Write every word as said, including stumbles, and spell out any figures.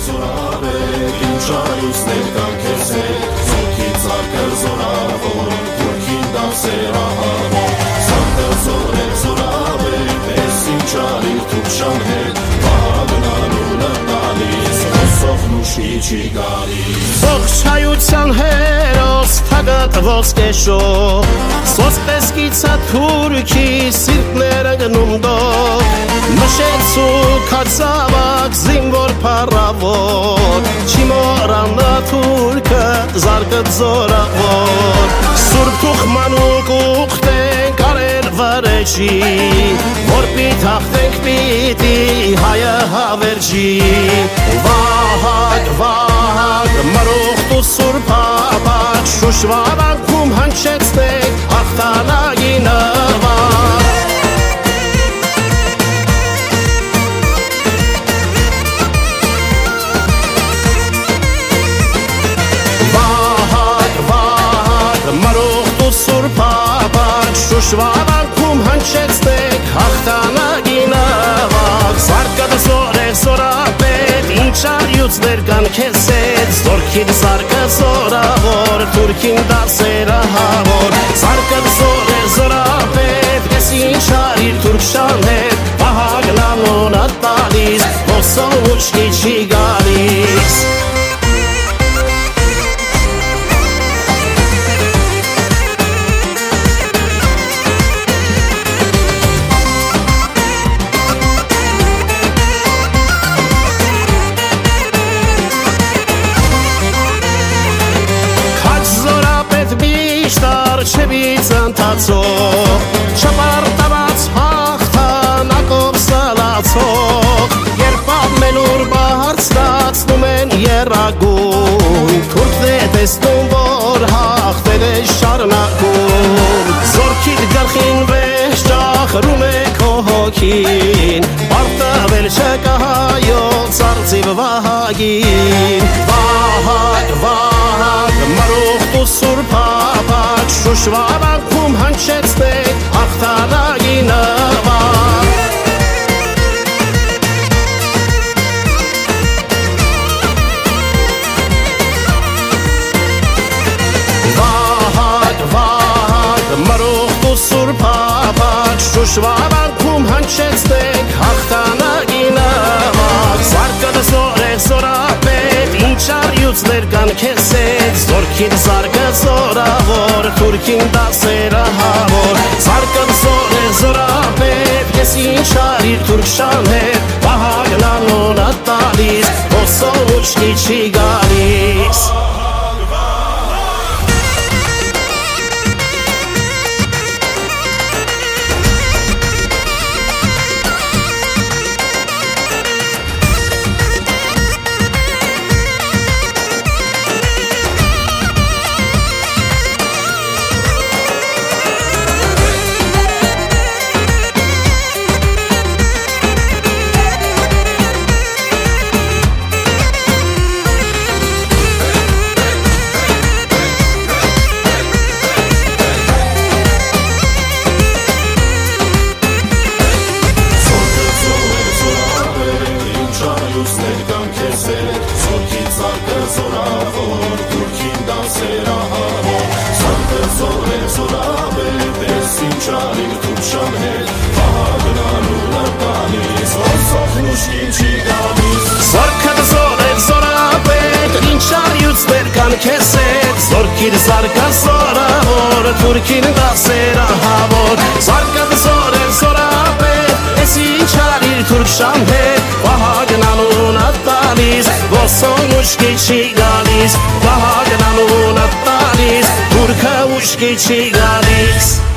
զորավե Ինչարյուսներ կան քեզ հետ Զորքի ծարկը զորավոր Թուրքին դասեր ահավոր Սարդը զորեր զորավե Պես ինչարիր թուրքշան հետ Վահագնանունը տալիս Հոսով նուշի չի գալիս Ողջայության հերոս թագատ ոսկեշող Սոսպես կիցա թուրքի սիրտները գնում դող Մշեցու կացավակ զինվոր պարավոր Չի մորանա թուրքը զարկը զորավոր Սուրբ թուխմանուկ ուղտենք արել վրեջի Որ պիտախտենք պիտի հայը հավերջի Վահակ, վահակ, մրուխտ ու սուրբ ապակ Շուշվարանքում հնչեցնենք հաղթանակի նվակ Շուշվարանքում հնչեցնենք հաղթանակի նվակ Զարկը զորեր զորապետ Ինչարյուցներ կան քեզ հետ Զորքին զարկը զորավոր Թուրքին դասերը հավոր Զարկը զորեր զորապետ Ես ինչարիր թուրքշան հետ Վահագնանունը տալիս Ոսով ուշքի չի գալիս Չևից ընթացող Չպարտաված հաղթանակով սլացող Երբ ամենուր բարձրացնում են եռագույն Թուրքն է տեսնում, որ հաղթել է շարունակում Զորքիդ գլխին վեհ ճախրում է քո հոգին Պարտավել չկա հայոց արծիվ Վահագին Վահագ, վահագ, մրուխտ ու սուրբ ապակ Շուշվարանքում հնչեցնենք հաղթանակի նվակ Վահագ, վահագ, մրուխտ ու սուրբ ապակ Շուշվարանքում հնչեցնենք հաղթանակի նվակ Զարկը զորեր զորապետ Ինչարյուցներ կան քեզ հետ Զորքին զարկը զորավոր Թուրքին դասերը հավոր Զարկը զորեր զորապետ Ես ինչարիր թուրքշան հետ Վահագնանունը տալիս Ոսով ուշքի չի գալիս Զորքիր զարկը զորավոր Թուրքին դասերը հավոր Զարկը զորեր զորապետ Ես ինչարիր թուրքշան հետ Վահագնանունը տալիս Ոսոն ուշքի չի գալիս Վահագնանունը տալիս Թուրքը ուշքի չի գալիս